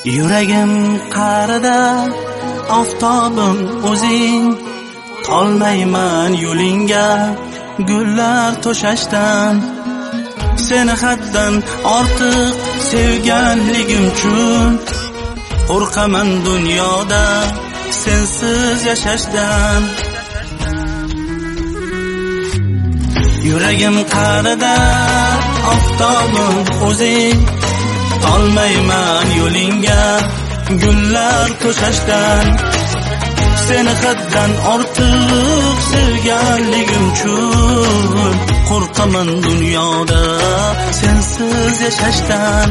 Yuragim qa'rida oftobim o'zing, tolmayman yo'lingga gullar to'shashdan. Seni haddan ortiq sevganligim uchun qo'rqaman dunyoda sensiz yashashdan. Yuragim qa'rida oftobim o'zing, tolmayman yo'lingga gullar to'shashdan. Seni haddan ortiq sevganligim uchun qo'rqaman dunyoda sensiz yashashdan.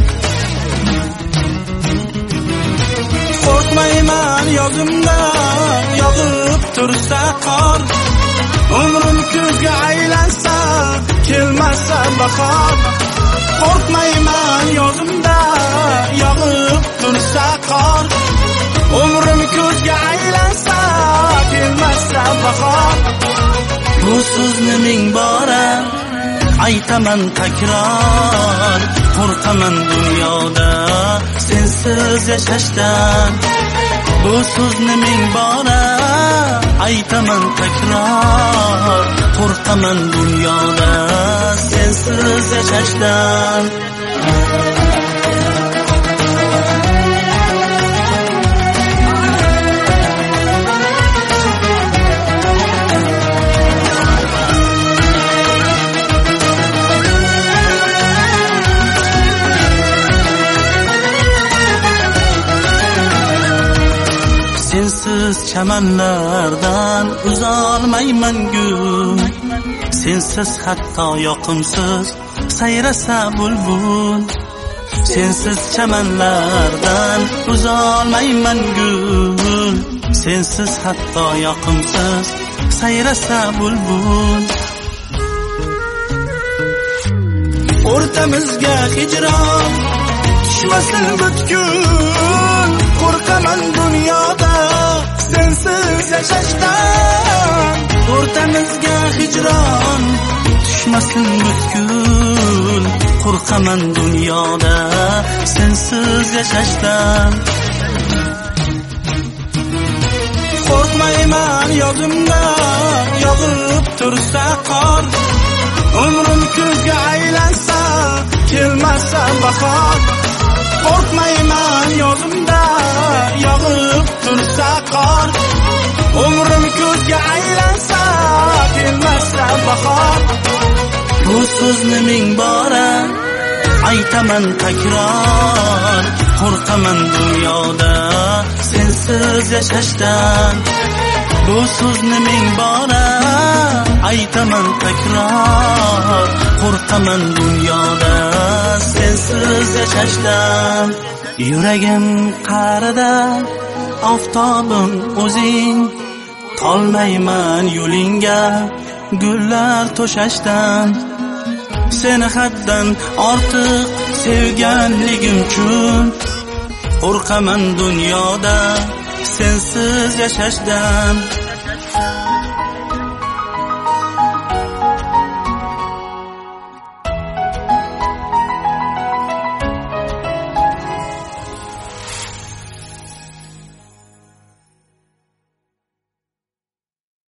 Qo'rqmayman yozimda yog'ib tursa qor, umrim kuzga aylansa kelmasa bahor. Qo'rqmayman yozimda yog'ib tursa qor, umrim kuzga aylansa kelmasa bahor. Bu so'zni ming bora aytaman takror, qo'rqaman dunyoda sensiz yashashdan. Bu so'zni ming bora aytaman takror, qo'rqaman dunyoda sensiz yashashdan. Sensiz chamanlardan uzolmayman gul, sensiz hatto yoqimsiz sayrasa bulbul. Sensiz chamanlardan uzolmayman gul, sensiz hatto yoqimsiz sayrasa bulbul. O'rtamizga hijron tushmasin butkul, qo'rqaman dunyoda sensiz yashashdan. O'rtamizga hijron tushmasin butkul, qo'rqaman dunyoda sensiz yashashdan. Qo'rqmayman yozimda yog'ib tursa qor, umrim kuzga aylansa kelmasa bahor. Qo'rqmayman yozimda yog'ib tursa qor, umrim kuzga aylansa kelmasa bahor. Bu so'zni ming bora aytaman takror, qo'rqaman dunyoda sensiz yashashdan. Bu so'zni ming bora aytaman takror, qo'rqaman dunyoda sensiz yashashdan. Yuragim qa'rida oftobim o'zing, tolmayman yo'lingga gullar to'shashdan. Seni haddan ortiq sevganligim uchun qo'rqaman dunyoda sensiz yashashdan.